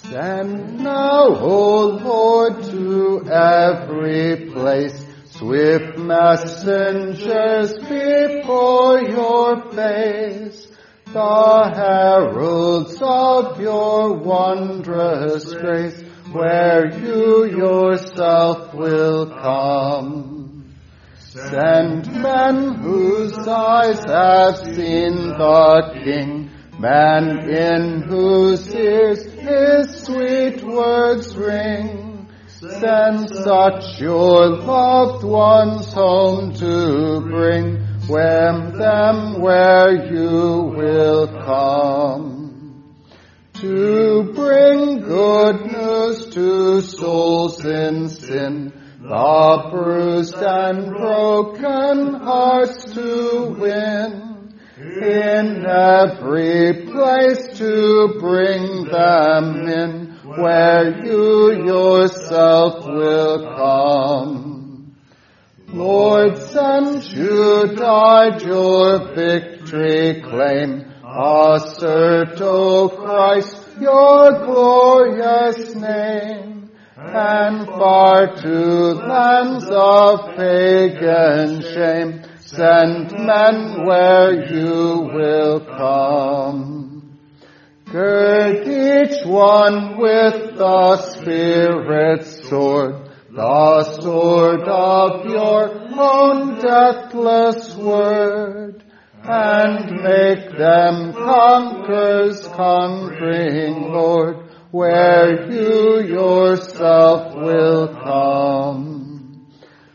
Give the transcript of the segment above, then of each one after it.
Send now, O Lord, to every place swift messengers before your face, the heralds of your wondrous grace, where you yourself will come. Send men whose eyes have seen the King, men in whose ears his sweet words ring. Send such your loved ones home to bring them where you will come. To bring good news to souls in sin, the bruised and broken hearts to win. In every place to bring them in, where you yourself will come. Lord, since you died, your victory claim. Assert, O Christ, your glorious name. And far to lands of pagan shame, send men where you will come. Gird each one with the Spirit's sword, the sword of your own deathless word, and make them conquerors, conquering Lord, where you yourself will come.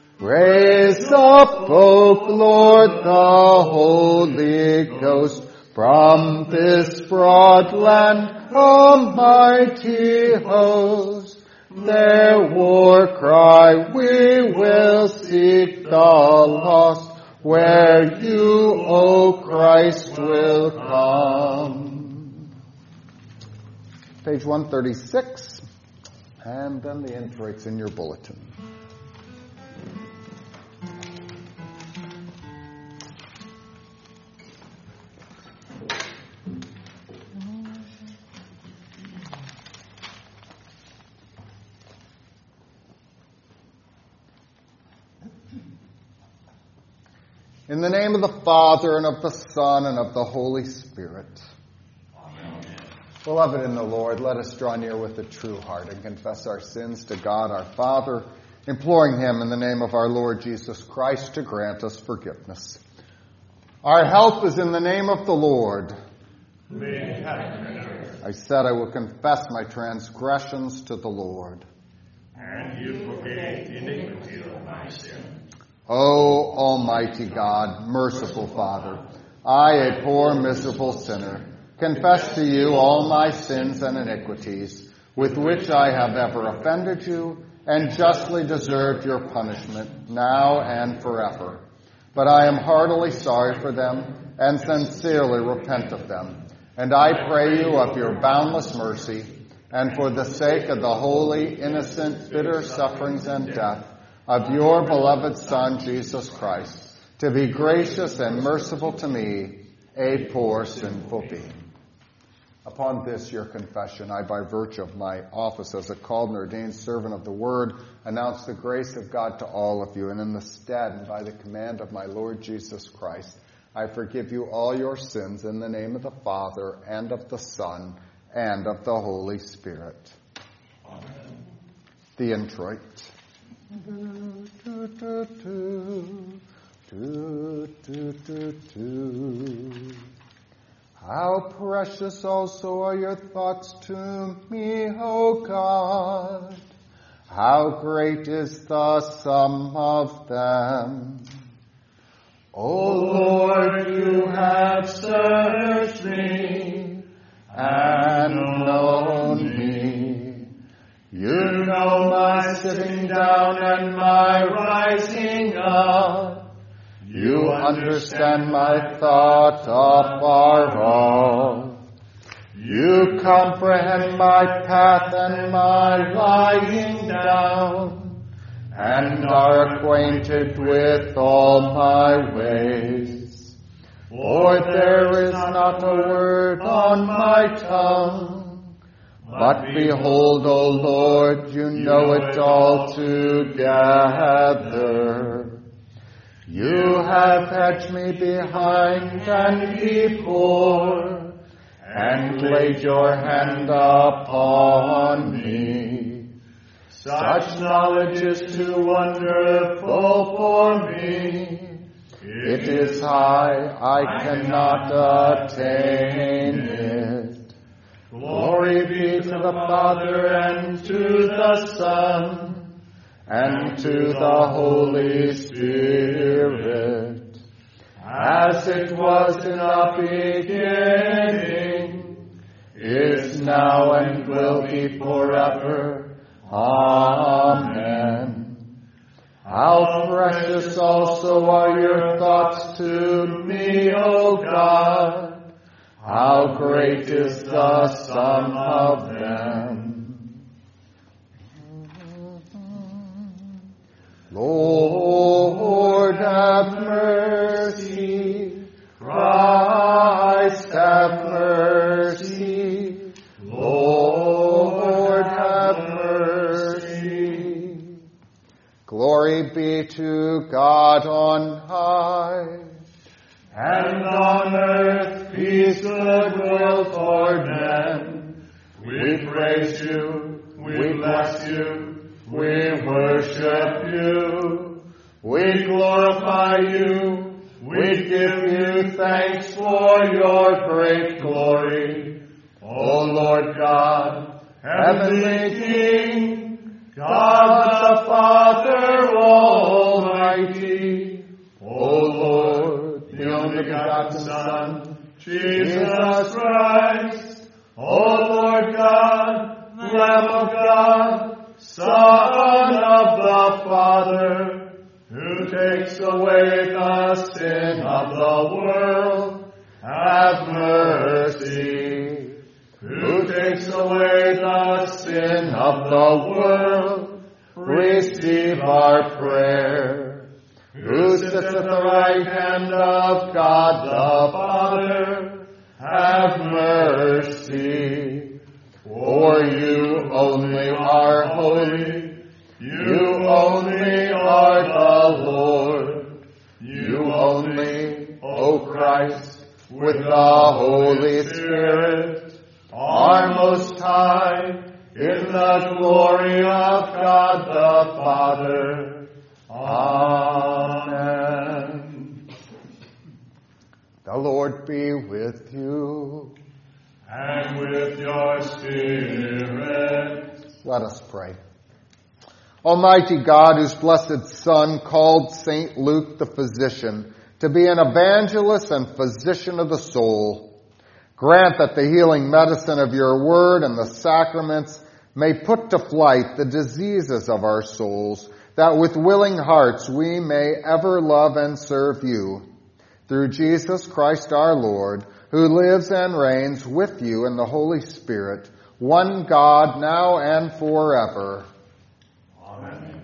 Raise up, O Lord, the Holy Ghost, from this broad land, a mighty host. Their war cry we will seek the lost, where you, O Christ, will come. Page 136, and then the introits in your bulletin. In the name of the Father, and of the Son, and of the Holy Spirit. Amen. Beloved in the Lord, let us draw near with a true heart and confess our sins to God our Father, imploring Him in the name of our Lord Jesus Christ to grant us forgiveness. Our help is in the name of the Lord. I said I will confess my transgressions to the Lord. And you forgave iniquity of my sin. O Almighty God, merciful Father, I, a poor, miserable sinner, confess to you all my sins and iniquities, with which I have ever offended you, and justly deserved your punishment, now and forever. But I am heartily sorry for them, and sincerely repent of them. And I pray you of your boundless mercy, and for the sake of the holy, innocent, bitter sufferings and death of your beloved Son, Jesus Christ, to be gracious and merciful to me, a poor, sinful being. Upon this, your confession, I, by virtue of my office as a called and ordained servant of the Word, announce the grace of God to all of you, and in the stead and by the command of my Lord Jesus Christ, I forgive you all your sins in the name of the Father, and of the Son, and of the Holy Spirit. Amen. The introit. How precious also are your thoughts to me, O God. How great is the sum of them. O Lord, you have searched me and known me. You know my sitting down and my rising up. You understand my thought afar off. You comprehend my path and my lying down, and are acquainted with all my ways. For there is not a word on my tongue, but But behold, O Lord, you know it all together. You have hedged me behind and before, and laid your hand upon me. Such knowledge is too wonderful for me. It is high, I cannot attain it. Glory be to the Father, and to the Son, and to the Holy Spirit, as it was in the beginning, is now, and will be forever. Amen. How precious also are your thoughts to me, O God. How great is the sum of them. Lord, have mercy. Christ, have mercy. Lord, have mercy. Glory be to God on high, and on earth peace, goodwill toward men. We praise you, we bless you, we worship you, we glorify you, we give you thanks for your great glory. O Lord God, heavenly King, God the Father Almighty, O Lord, the only begotten Son, Jesus Christ, O Lord God, Lamb of God, Son of the Father, who takes away the sin of the world, have mercy. Who takes away the sin of the world, receive our prayer. Who sits at the right hand of God the Father, have mercy. For you only are holy, you only are the Lord, you only, O Christ, with the Holy Spirit, are most high, in the glory of God the Father. Amen. The Lord be with you. And with your spirit. Let us pray. Almighty God, whose blessed Son called St. Luke the physician to be an evangelist and physician of the soul, grant that the healing medicine of your word and the sacraments may put to flight the diseases of our souls, that with willing hearts we may ever love and serve you. Through Jesus Christ our Lord, who lives and reigns with you in the Holy Spirit, one God, now and forever. Amen.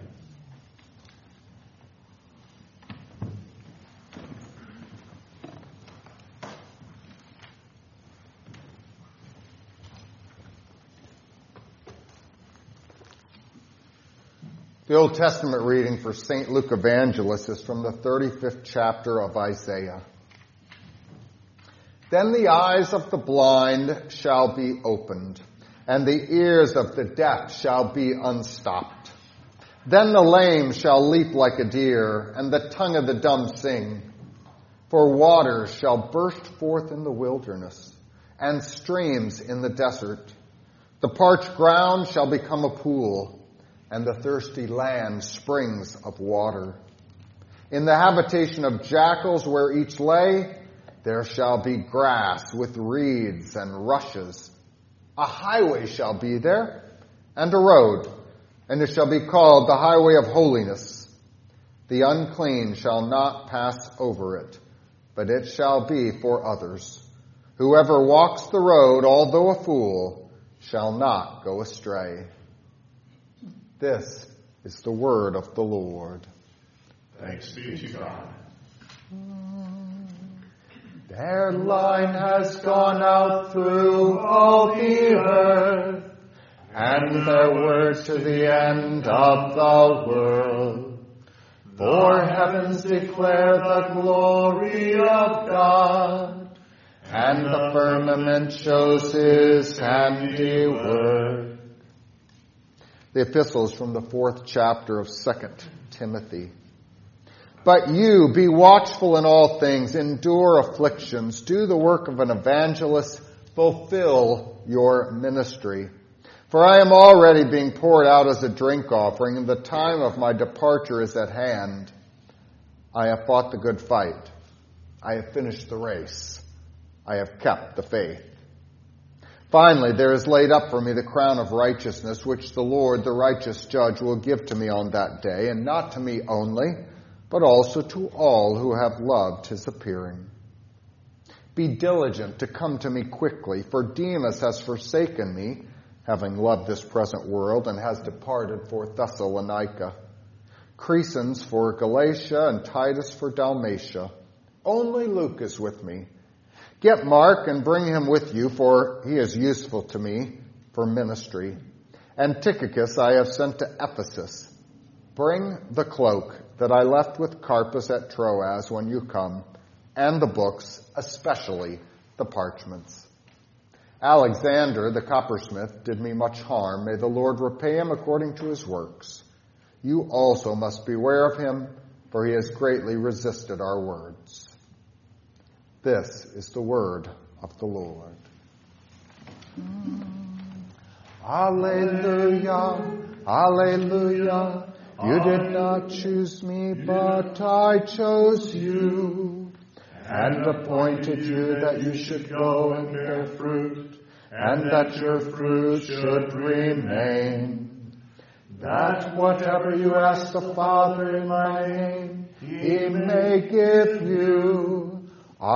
The Old Testament reading for St. Luke Evangelist is from the 35th chapter of Isaiah. Then the eyes of the blind shall be opened, and the ears of the deaf shall be unstopped. Then the lame shall leap like a deer, and the tongue of the dumb sing. For waters shall burst forth in the wilderness, and streams in the desert. The parched ground shall become a pool, and the thirsty land springs of water. In the habitation of jackals where each lay, there shall be grass with reeds and rushes. A highway shall be there, and a road, and it shall be called the highway of holiness. The unclean shall not pass over it, but it shall be for others. Whoever walks the road, although a fool, shall not go astray. This is the word of the Lord. Thanks be to God. Their line has gone out through all the earth, and their word to the end of the world. For heavens declare the glory of God, and the firmament shows his handiwork. The epistles from the 4th chapter of 2 Timothy. But you, be watchful in all things, endure afflictions, do the work of an evangelist, fulfill your ministry. For I am already being poured out as a drink offering, and the time of my departure is at hand. I have fought the good fight. I have finished the race. I have kept the faith. Finally, there is laid up for me the crown of righteousness, which the Lord, the righteous judge, will give to me on that day, and not to me only, but also to all who have loved his appearing. Be diligent to come to me quickly, for Demas has forsaken me, having loved this present world, and has departed for Thessalonica. Crescens for Galatia, and Titus for Dalmatia. Only Luke is with me. Get Mark and bring him with you, for he is useful to me for ministry. And Tychicus I have sent to Ephesus. Bring the cloak that I left with Carpus at Troas when you come, and the books, especially the parchments. Alexander, the coppersmith, did me much harm. May the Lord repay him according to his works. You also must beware of him, for he has greatly resisted our words. This is the word of the Lord. Alleluia, alleluia. You did not choose me, but I chose you, and appointed you that you should go and bear fruit, and that your fruit should remain, that whatever you ask the Father in my name, he may give you.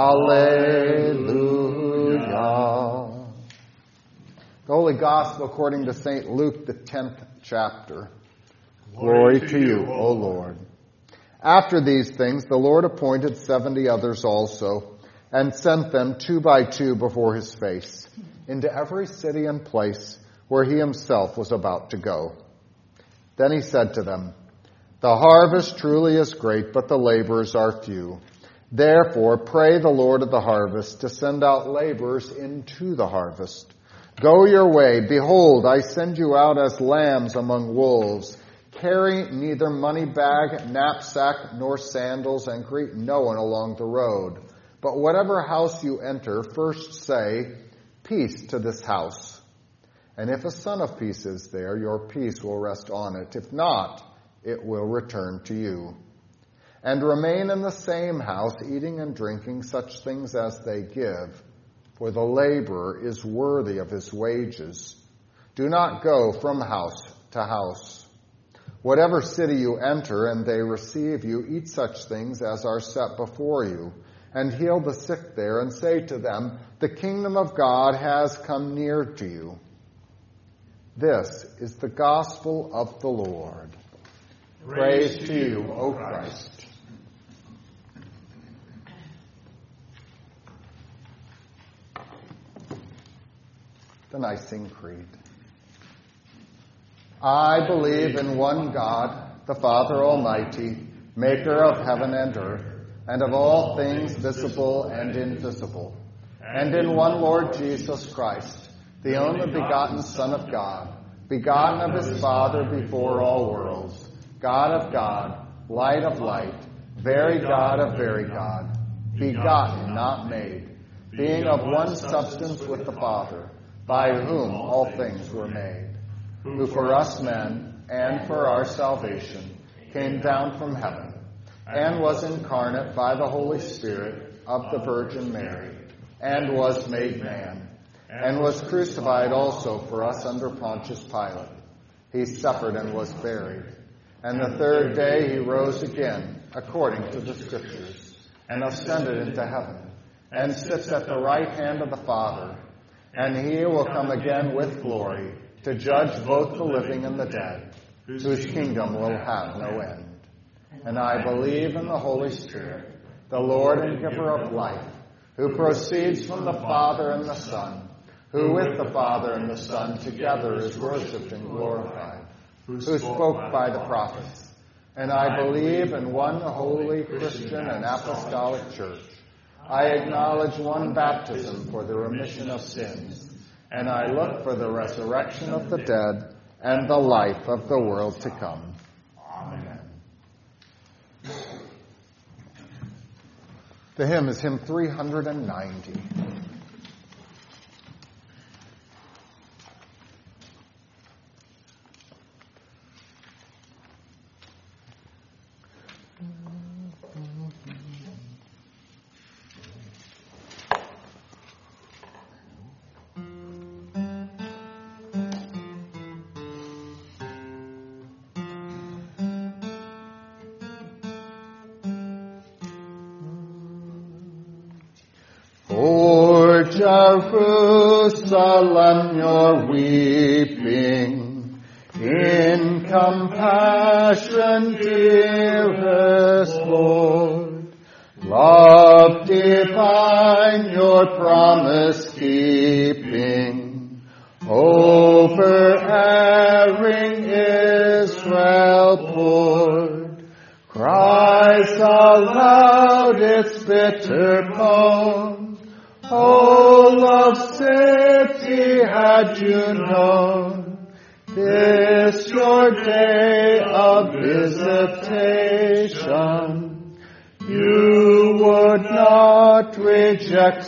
Alleluia. The Holy Gospel according to St. Luke, the 10th chapter. Glory to you, O Lord. After these things, the Lord appointed 70 others also, and sent them 2 by 2 before his face, into every city and place where he himself was about to go. Then he said to them, the harvest truly is great, but the laborers are few. Therefore, pray the Lord of the harvest to send out laborers into the harvest. Go your way. Behold, I send you out as lambs among wolves. Carry neither money bag, knapsack, nor sandals, and greet no one along the road. But whatever house you enter, first say, peace to this house. And if a son of peace is there, your peace will rest on it. If not, it will return to you. And remain in the same house, eating and drinking such things as they give, for the laborer is worthy of his wages. Do not go from house to house. Whatever city you enter and they receive you, eat such things as are set before you, and heal the sick there, and say to them, the kingdom of God has come near to you. This is the gospel of the Lord. Praise to you, O Christ. The Nicene Creed. I believe in one God, the Father Almighty, maker of heaven and earth, and of all things visible and invisible, and in one Lord Jesus Christ, the only begotten Son of God, begotten of his Father before all worlds, God of God, light of light, very God of very God, begotten, not made, being of one substance with the Father, by whom all things were made, who for us men and for our salvation came down from heaven, and was incarnate by the Holy Spirit of the Virgin Mary, and was made man, and was crucified also for us under Pontius Pilate. He suffered and was buried, and the third day he rose again, according to the Scriptures, and ascended into heaven, and sits at the right hand of the Father, and he will come again with glory, to judge both the living and the dead, whose kingdom will have no end. And I believe in the Holy Spirit, the Lord and giver of life, who proceeds from the Father and the Son, who with the Father and the Son together is worshipped and glorified, who spoke by the prophets. And I believe in one holy Christian and apostolic church. I acknowledge one baptism for the remission of sins, and I look for the resurrection of the dead and the life of the world to come. Amen. The hymn is hymn 390. For Jerusalem you're weeping, in compassion, dearest Lord. Love divine, your promise keeping, over erring Israel poured, cries aloud its bitter moan. O loved city, had you known this your day of visitation, you would not reject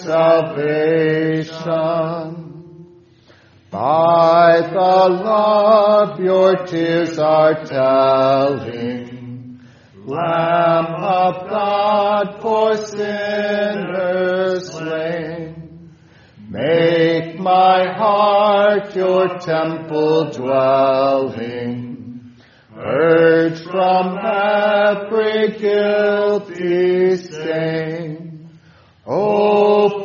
salvation. By the love your tears are telling, Lamb of God for sinners slain, make my heart your temple dwelling, purge from every guilty stain. Oh,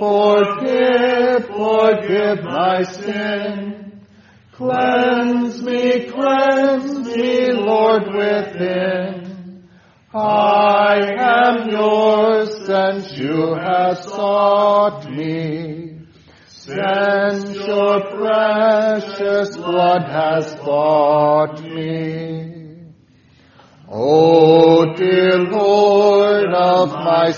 forgive my sin, cleanse me, Lord, within. I am yours since you have sought me, since your precious blood has bought me. O dear Lord of my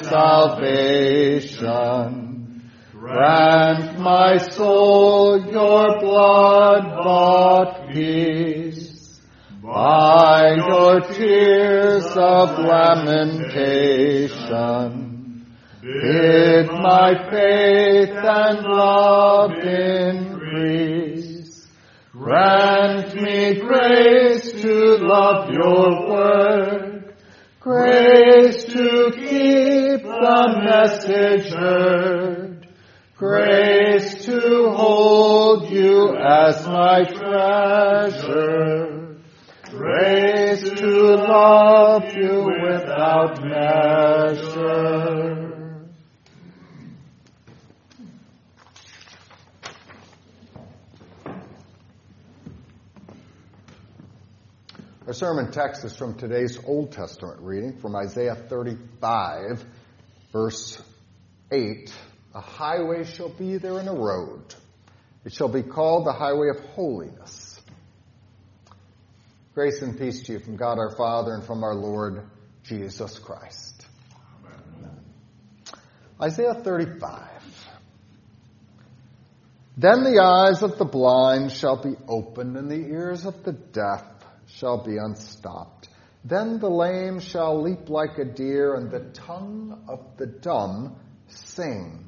salvation, grant my soul your blood-bought peace. By your tears of lamentation, bid my faith and love increase. Grant me grace to love your word, grace to keep the message heard, grace to hold you as my treasure, grace to love you without measure. Our sermon text is from today's Old Testament reading from Isaiah 35, verse 8. A highway shall be there and a road. It shall be called the highway of holiness. Grace and peace to you from God our Father and from our Lord Jesus Christ. Amen. Isaiah 35. Then the eyes of the blind shall be opened, and the ears of the deaf shall be unstopped. Then the lame shall leap like a deer, and the tongue of the dumb sing.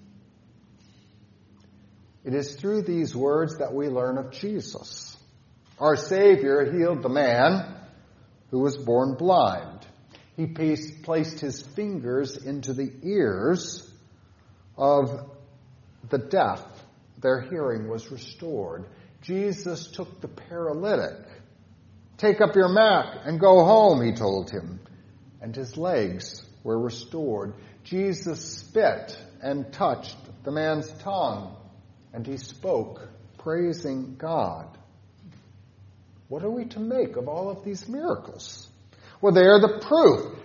It is through these words that we learn of Jesus. Our Savior healed the man who was born blind. He placed his fingers into the ears of the deaf. Their hearing was restored. Jesus took the paralytic. Take up your mat and go home, he told him. And his legs were restored. Jesus spit and touched the man's tongue, and he spoke, praising God. What are we to make of all of these miracles? Well, they are the proof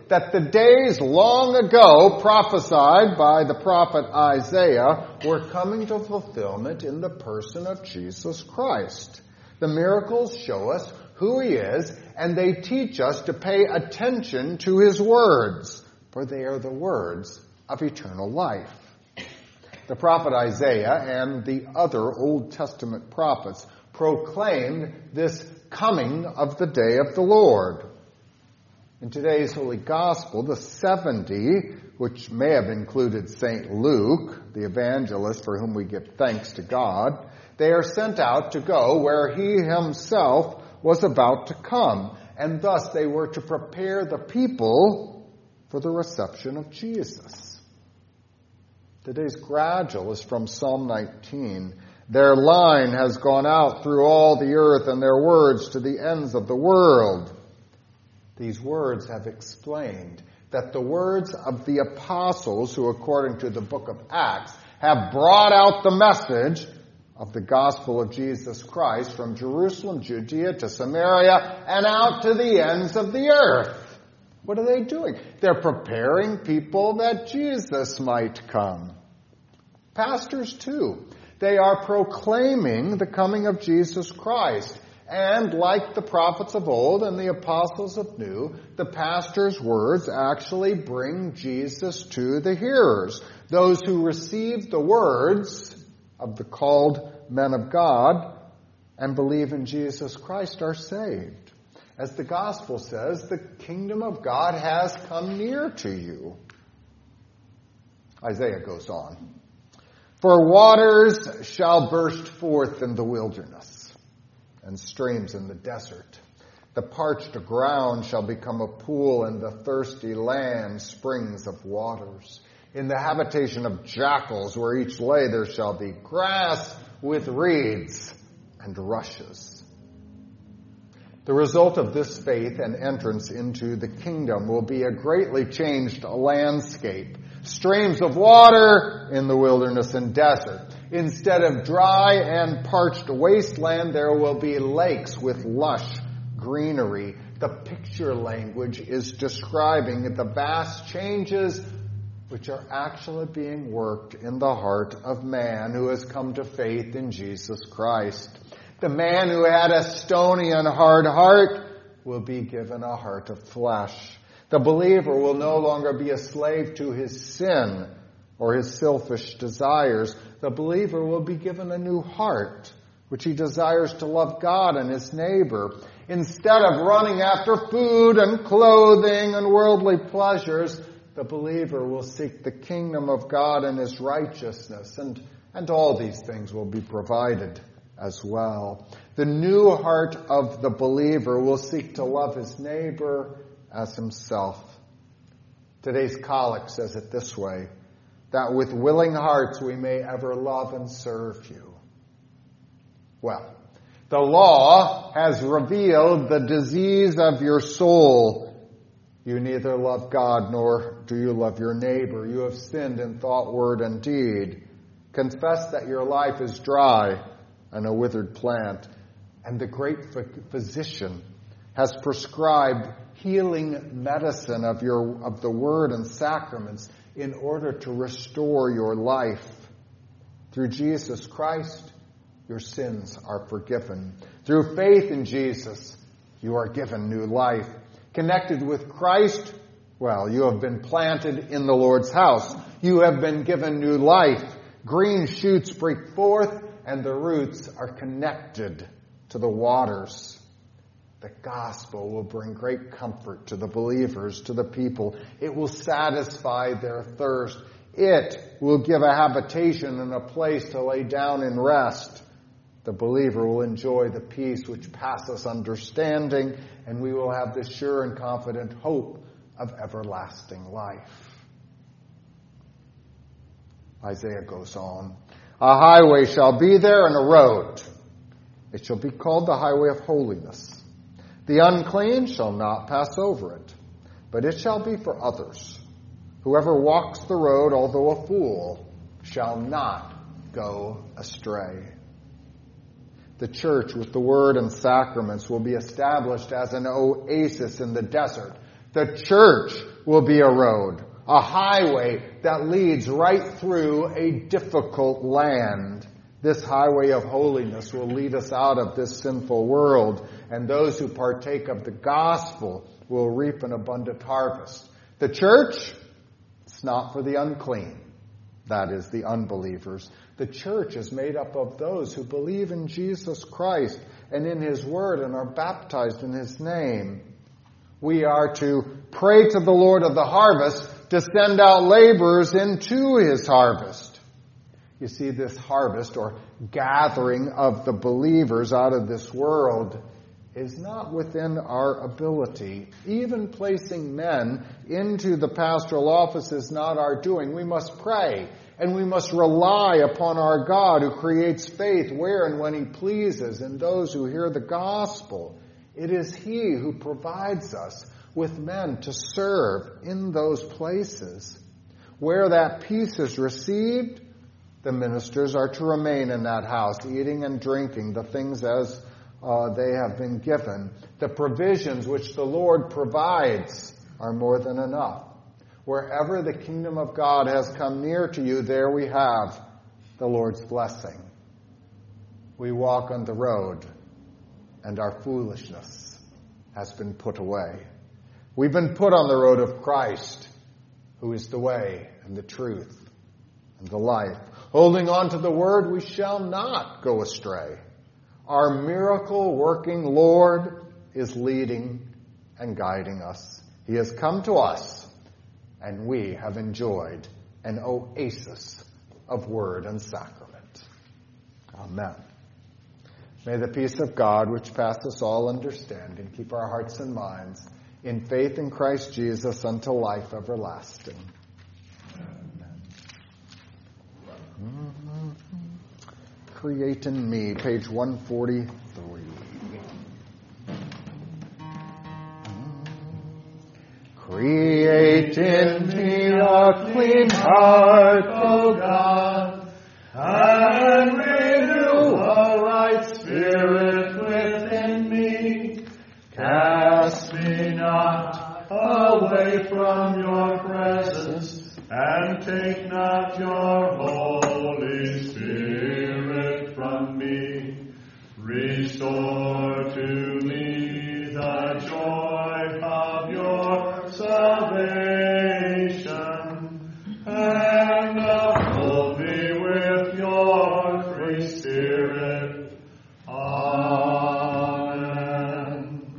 that the days long ago prophesied by the prophet Isaiah were coming to fulfillment in the person of Jesus Christ. The miracles show us who he is, and they teach us to pay attention to his words, for they are the words of eternal life. The prophet Isaiah and the other Old Testament prophets proclaimed this coming of the day of the Lord. In today's Holy Gospel, the 70, which may have included St. Luke, the evangelist for whom we give thanks to God, they are sent out to go where he himself was about to come, and thus they were to prepare the people for the reception of Jesus. Today's gradual is from Psalm 19. Their line has gone out through all the earth, and their words to the ends of the world. These words have explained that the words of the apostles, who according to the book of Acts, have brought out the message of the gospel of Jesus Christ from Jerusalem, Judea to Samaria, and out to the ends of the earth. What are they doing? They're preparing people that Jesus might come. Pastors too. They are proclaiming the coming of Jesus Christ. And like the prophets of old and the apostles of new, the pastor's words actually bring Jesus to the hearers. Those who receive the words of the called men of God and believe in Jesus Christ are saved. As the gospel says, the kingdom of God has come near to you. Isaiah goes on. For waters shall burst forth in the wilderness, and streams in the desert. The parched ground shall become a pool, and the thirsty land springs of waters. In the habitation of jackals, where each lay, there shall be grass with reeds and rushes. The result of this faith and entrance into the kingdom will be a greatly changed landscape. Streams of water in the wilderness and desert. Instead of dry and parched wasteland, there will be lakes with lush greenery. The picture language is describing the vast changes which are actually being worked in the heart of man who has come to faith in Jesus Christ. The man who had a stony and hard heart will be given a heart of flesh. The believer will no longer be a slave to his sin or his selfish desires. The believer will be given a new heart, which he desires to love God and his neighbor. Instead of running after food and clothing and worldly pleasures, the believer will seek the kingdom of God and his righteousness, and all these things will be provided as well. The new heart of the believer will seek to love his neighbor as himself. Today's collect says it this way, that with willing hearts we may ever love and serve you. Well, the law has revealed the disease of your soul. You neither love God nor do you love your neighbor. You have sinned in thought, word, and deed. Confess that your life is dry and a withered plant. And the great physician has prescribed healing medicine of the word and sacraments in order to restore your life. Through Jesus Christ, your sins are forgiven. Through faith in Jesus, you are given new life. Connected with Christ, well, you have been planted in the Lord's house. You have been given new life. Green shoots break forth, and the roots are connected to the waters. The gospel will bring great comfort to the believers, to the people. It will satisfy their thirst. It will give a habitation and a place to lay down and rest. The believer will enjoy the peace which passes understanding, and we will have the sure and confident hope of everlasting life. Isaiah goes on. A highway shall be there and a road. It shall be called the highway of holiness. The unclean shall not pass over it, but it shall be for others. Whoever walks the road, although a fool, shall not go astray. The church with the word and sacraments will be established as an oasis in the desert, The church will be a road, a highway that leads right through a difficult land. This highway of holiness will lead us out of this sinful world, and those who partake of the gospel will reap an abundant harvest. The church, it's not for the unclean. That is, the unbelievers. The church is made up of those who believe in Jesus Christ and in His Word and are baptized in His name. We are to pray to the Lord of the harvest to send out laborers into His harvest. You see, this harvest or gathering of the believers out of this world is not within our ability. Even placing men into the pastoral office is not our doing. We must pray, and we must rely upon our God who creates faith where and when He pleases in those who hear the gospel. It is He who provides us with men to serve in those places. Where that peace is received, the ministers are to remain in that house, eating and drinking the things as they have been given. The provisions which the Lord provides are more than enough. Wherever the kingdom of God has come near to you, there we have the Lord's blessing. We walk on the road, and our foolishness has been put away. We've been put on the road of Christ, who is the way and the truth and the life. Holding on to the word, we shall not go astray. Our miracle-working Lord is leading and guiding us. He has come to us, and we have enjoyed an oasis of word and sacrament. Amen. May the peace of God, which passeth all understanding, keep our hearts and minds in faith in Christ Jesus unto life everlasting. Create in me, page 143. Create in me a clean heart, O God, and renew a right spirit within me. Cast me not away from your presence, and take not your Holy Spirit from me. Restore to me the joy of your salvation, and uphold me with your free Spirit. Amen.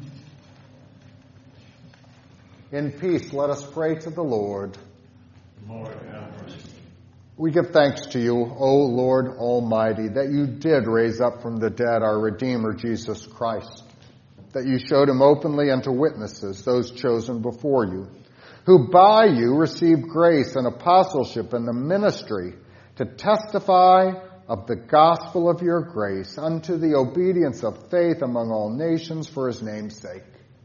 In peace, let us pray to the Lord. Lord, have mercy. We give thanks to you, O Lord Almighty, that you did raise up from the dead our Redeemer, Jesus Christ, that you showed him openly unto witnesses, those chosen before you, who by you received grace and apostleship and the ministry to testify of the gospel of your grace unto the obedience of faith among all nations for his name's sake.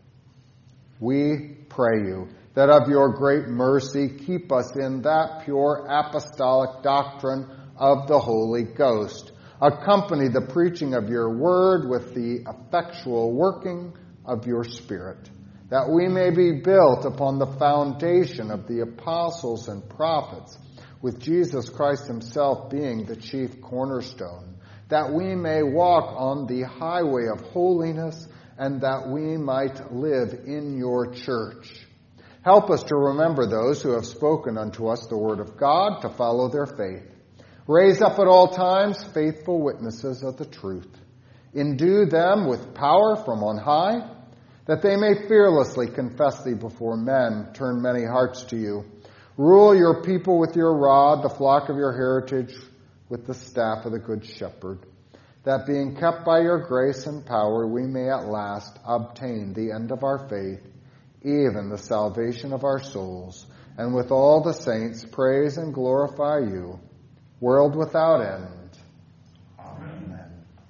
We pray you that of your great mercy keep us in that pure apostolic doctrine of the Holy Ghost. Accompany the preaching of your word with the effectual working of your Spirit, that we may be built upon the foundation of the apostles and prophets, with Jesus Christ himself being the chief cornerstone, that we may walk on the highway of holiness, and that we might live in your church. Help us to remember those who have spoken unto us the word of God, to follow their faith. Raise up at all times faithful witnesses of the truth. Endue them with power from on high, that they may fearlessly confess thee before men, turn many hearts to you. Rule your people with your rod, the flock of your heritage with the staff of the good shepherd, that being kept by your grace and power, we may at last obtain the end of our faith, even the salvation of our souls, and with all the saints praise and glorify you, world without end. Amen.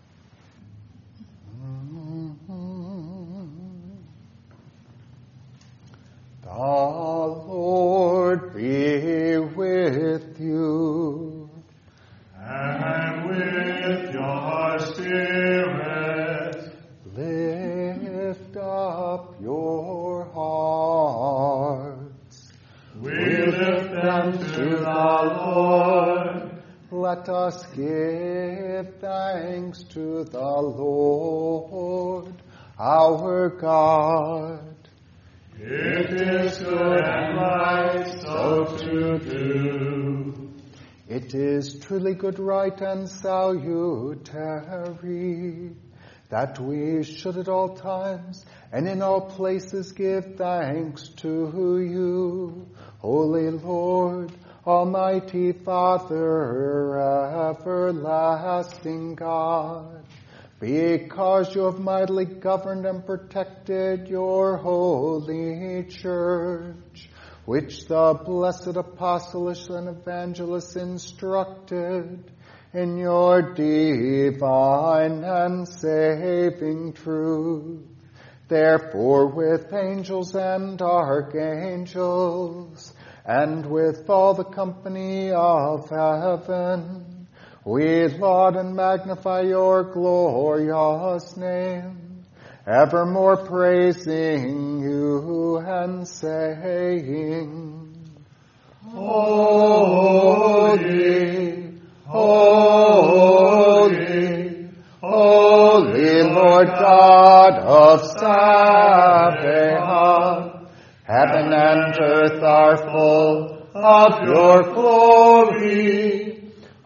The Lord be with you. And with your spirit. Lift up your heart. us give thanks to the Lord our God. It is good and right so to do. It is truly good, right, and salutary that we should at all times and in all places give thanks to you, Holy Lord, Almighty Father, everlasting God, because you have mightily governed and protected your holy church, which the blessed apostles and evangelists instructed in your divine and saving truth. Therefore, with angels and archangels, and with all the company of heaven, we laud and magnify your glorious name, evermore praising you and saying, Holy, holy, holy Lord God of Sabaoth, heaven and earth are full of your glory.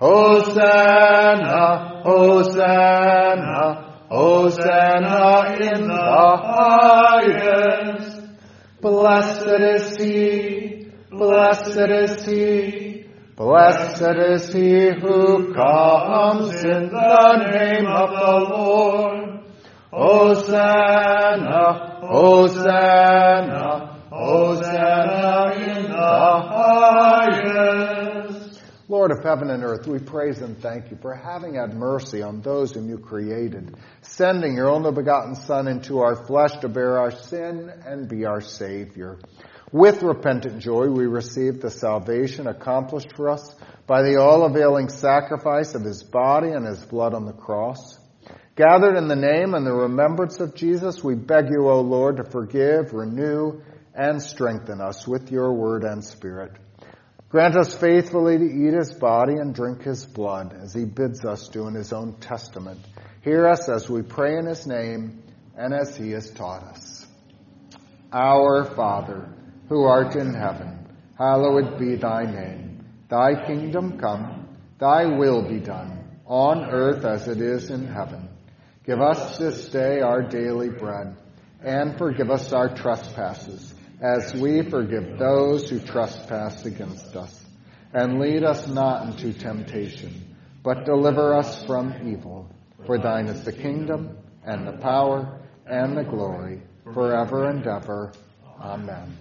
Hosanna, Hosanna, Hosanna in the highest. Blessed is he, blessed is he, blessed is he who comes in the name of the Lord. Hosanna, Hosanna, Hosanna in the highest. Lord of heaven and earth, we praise and thank you for having had mercy on those whom you created, sending your only begotten Son into our flesh to bear our sin and be our Savior. With repentant joy, we receive the salvation accomplished for us by the all-availing sacrifice of his body and his blood on the cross. Gathered in the name and the remembrance of Jesus, we beg you, O Lord, to forgive, renew, and strengthen us with your word and spirit. Grant us faithfully to eat his body and drink his blood, as he bids us do in his own testament. Hear us as we pray in his name and as he has taught us. Our Father, who art in heaven, hallowed be thy name. Thy kingdom come, thy will be done, on earth as it is in heaven. Give us this day our daily bread, and forgive us our trespasses, as we forgive those who trespass against us. And lead us not into temptation, but deliver us from evil. For thine is the kingdom, and the power, and the glory, forever and ever. Amen.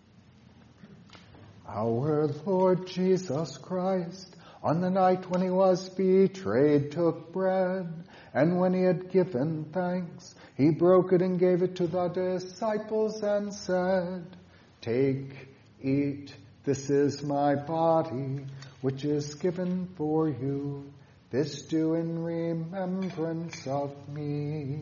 Our Lord Jesus Christ, on the night when he was betrayed, took bread, and when he had given thanks, he broke it and gave it to the disciples and said, Take, eat, this is my body, which is given for you. This do in remembrance of me.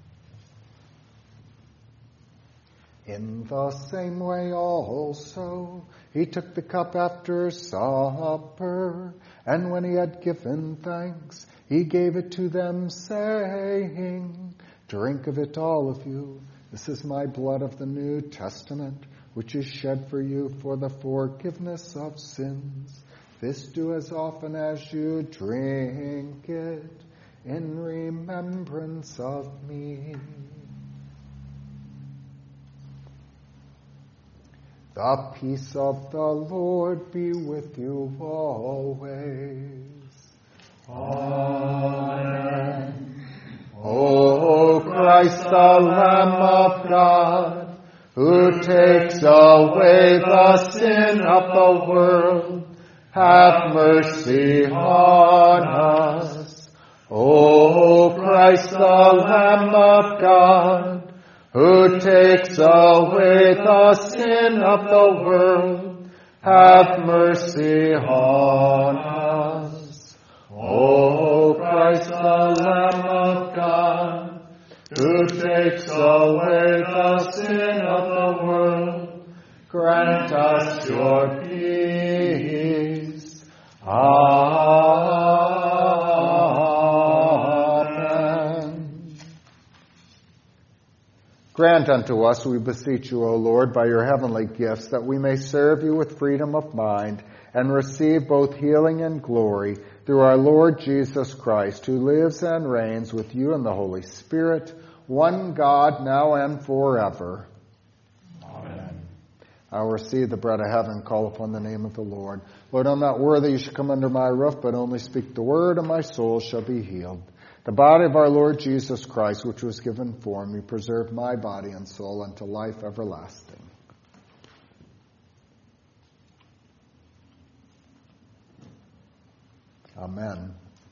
In the same way also, he took the cup after supper, and when he had given thanks, he gave it to them, saying, Drink of it, all of you. This is my blood of the New Testament, which is shed for you for the forgiveness of sins. This do as often as you drink it in remembrance of me. The peace of the Lord be with you always. Amen. O Christ, the Lamb of God, who takes away the sin of the world, have mercy on us. O Christ, the Lamb of God, who takes away the sin of the world, have mercy on us. O Christ, the Lamb of God, who takes away the sin of the world, grant us your peace. Amen. Grant unto us, we beseech you, O Lord, by your heavenly gifts, that we may serve you with freedom of mind and receive both healing and glory through our Lord Jesus Christ, who lives and reigns with you in the Holy Spirit, one God, now and forever. Amen. I will receive the bread of heaven, call upon the name of the Lord. Lord, I'm not worthy you should come under my roof, but only speak the word, and my soul shall be healed. The body of our Lord Jesus Christ, which was given for me, preserve my body and soul unto life everlasting. Amen.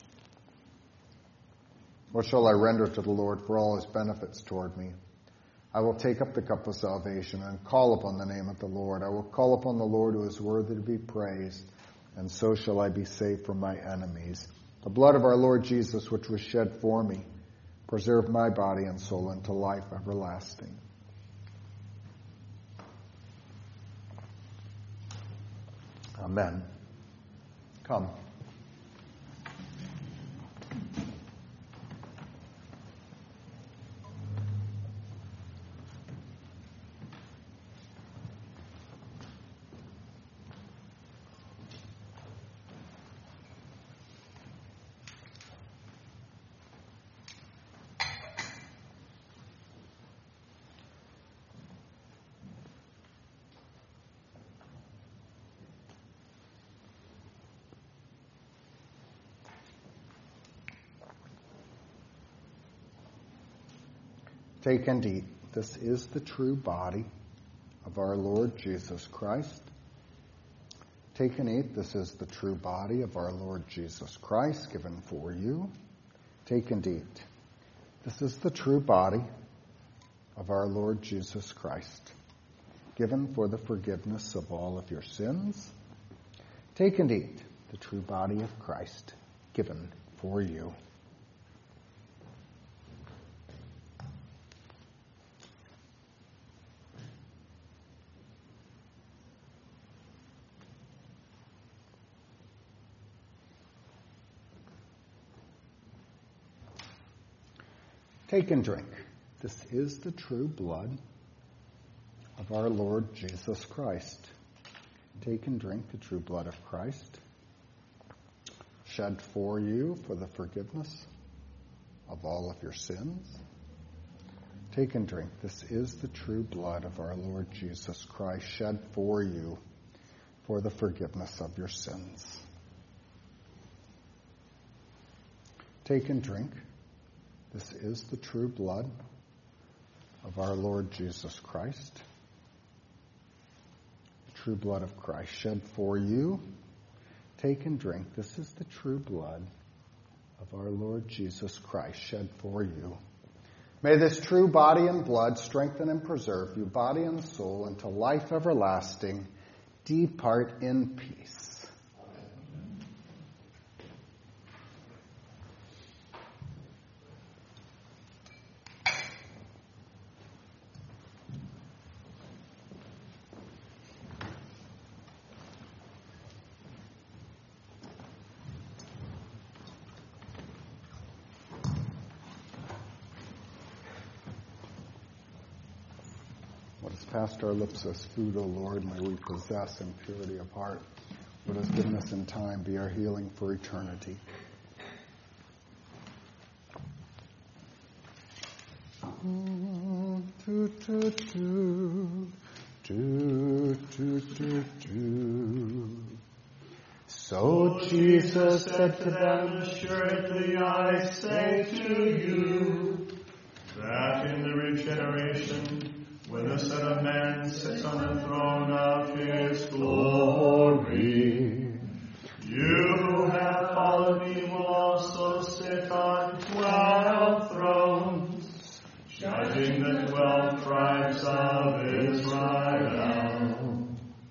What shall I render to the Lord for all his benefits toward me? I will take up the cup of salvation and call upon the name of the Lord. I will call upon the Lord who is worthy to be praised, and so shall I be saved from my enemies. The blood of our Lord Jesus, which was shed for me, preserve my body and soul unto life everlasting. Amen. Come. Take and eat. This is the true body of our Lord Jesus Christ. Take and eat. This is the true body of our Lord Jesus Christ, given for you. Take and eat. This is the true body of our Lord Jesus Christ, given for the forgiveness of all of your sins. Take and eat. The true body of Christ, given for you. Take and drink. This is the true blood of our Lord Jesus Christ. Take and drink the true blood of Christ, shed for you for the forgiveness of all of your sins. Take and drink. This is the true blood of our Lord Jesus Christ, shed for you for the forgiveness of your sins. Take and drink. This is the true blood of our Lord Jesus Christ, the true blood of Christ shed for you. Take and drink. This is the true blood of our Lord Jesus Christ shed for you. May this true body and blood strengthen and preserve you, body and soul, unto life everlasting. Depart in peace. What has passed our lips as food, O Lord, may we possess in purity of heart. What has given us in time be our healing for eternity. So Jesus said to them, Assuredly I say to you, that in the regeneration, when the Son of Man sits on the throne of his glory, you who have followed me will also sit on 12 thrones, judging the 12 tribes of Israel.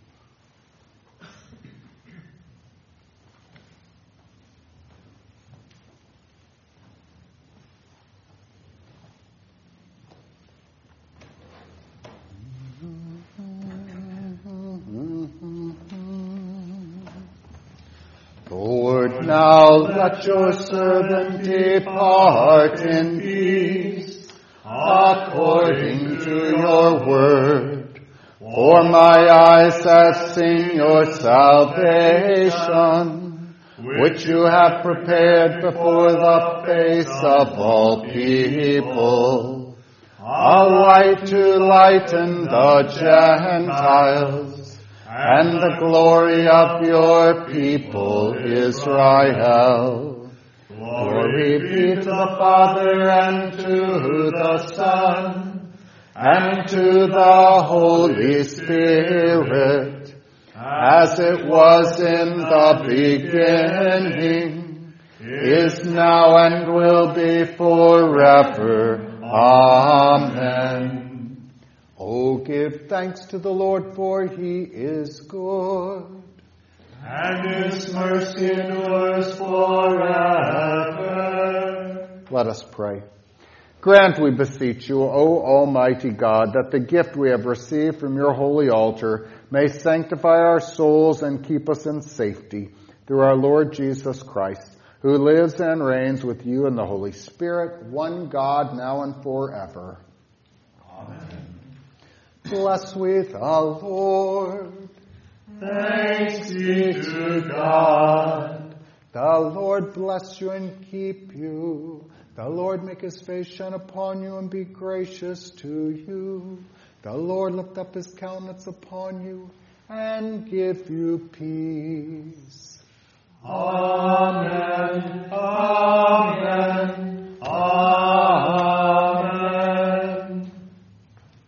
Lord, now let your servant depart in peace, according according to your word. For my eyes have seen your salvation, which you have prepared before the face of all people, a light to lighten the Gentiles, and the glory of your people Israel. Glory be to the Father, and to the Son, and to the Holy Spirit, as it was in the beginning, is now, and will be forever. Amen. Oh, give thanks to the Lord, for he is good, and his mercy endures forever. Let us pray. Grant, we beseech you, O Almighty God, that the gift we have received from your holy altar may sanctify our souls and keep us in safety through our Lord Jesus Christ, who lives and reigns with you in the Holy Spirit, one God, now and forever. Amen. Bless we the Lord. Thanks be to God. The Lord bless you and keep you. The Lord make his face shine upon you and be gracious to you. The Lord lift up his countenance upon you and give you peace. Amen. Amen. Amen.